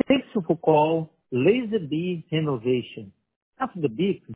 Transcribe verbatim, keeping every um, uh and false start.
Thanks for call LaserBee Renovation. After the beep,